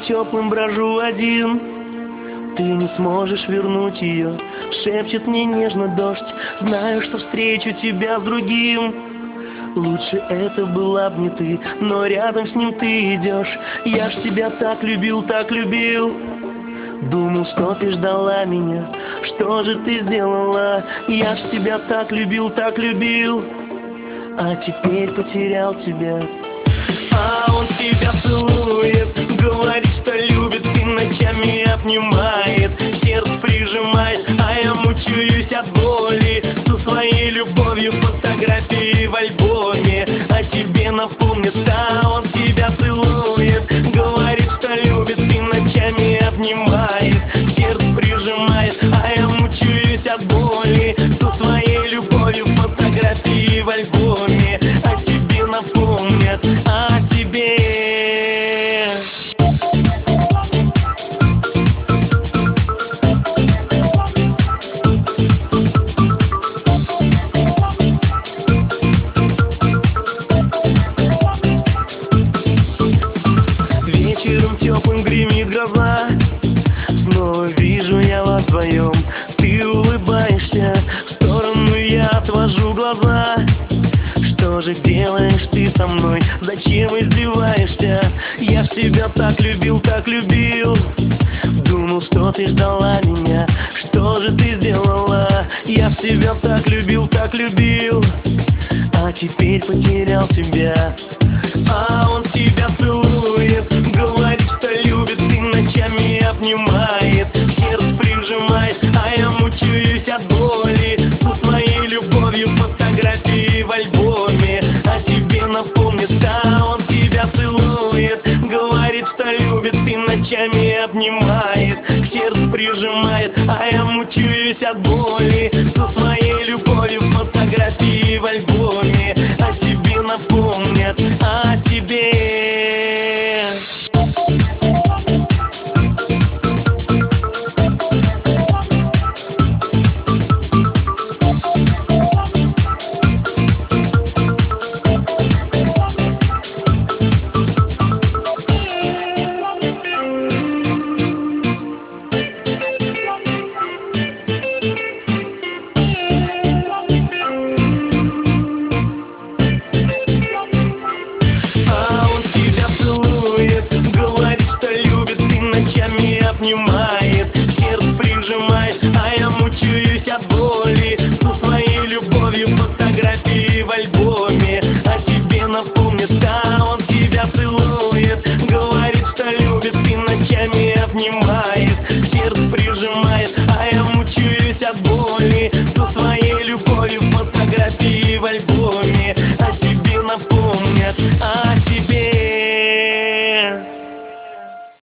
теплым брожу один. Ты не сможешь вернуть ее, шепчет мне нежно дождь. Знаю, что встречу тебя с другим. Лучше это была б не ты, но рядом с ним ты идешь. Я ж тебя так любил, так любил. Думал, что ты ждала меня, что же ты сделала? Я ж тебя так любил, а теперь потерял тебя. А он тебя целует, говорит, что любит, и ночами обнимает, сердце прижимает, а я мучаюсь от боли. Со своей любовью фотографии в альбоме о тебе напомнит. А он тебя целует, говорит, что любит, и ночами обнимает, сердце прижимает, а я мучаюсь от боли. Со своей любовью фотографии в альбоме о тебе напомнят, о тебе. Вечером теплым гремит гроза, снова вижу я вас вдвоем. Ты улыбаешься, в сторону я отвожу глаза. Что же делаешь ты со мной? Зачем издеваешься? Я ж тебя так любил, так любил. Думал, что ты ждала меня, что же ты сделала? Я ж тебя так любил, а теперь потерял тебя. А он тебя целует, говорит, что любит, и ночами обнимает, сердце прижимает, а я мучаюсь от боли. Со своей любовью фотографии в альбоме о тебе напомнит. А он тебя целует, говорит, что любит, и ночами обнимает, сердце прижимает, а я мучаюсь от боли. Со своей любовью фотографии в альбоме о тебе напомнят, о тебе. Обнимает, сердце прижимает, а я мучаюсь от боли. Со своей любовью фотографии в альбоме о тебе напомнит. А он тебя целует, говорит, что любит, и ночами обнимает, сердце прижимает, а я мучаюсь от боли. Со своей любовью фотографии